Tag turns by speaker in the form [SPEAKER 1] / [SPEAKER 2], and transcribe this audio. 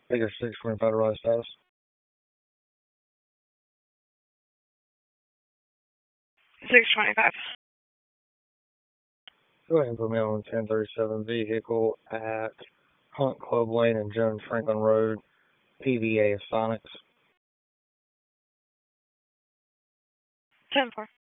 [SPEAKER 1] Figure 625 to rise status.
[SPEAKER 2] $625.
[SPEAKER 1] Go ahead and put me on 1037 vehicle at Hunt Club Lane and Jones Franklin Road, PVA of Sonics.
[SPEAKER 2] 10-4.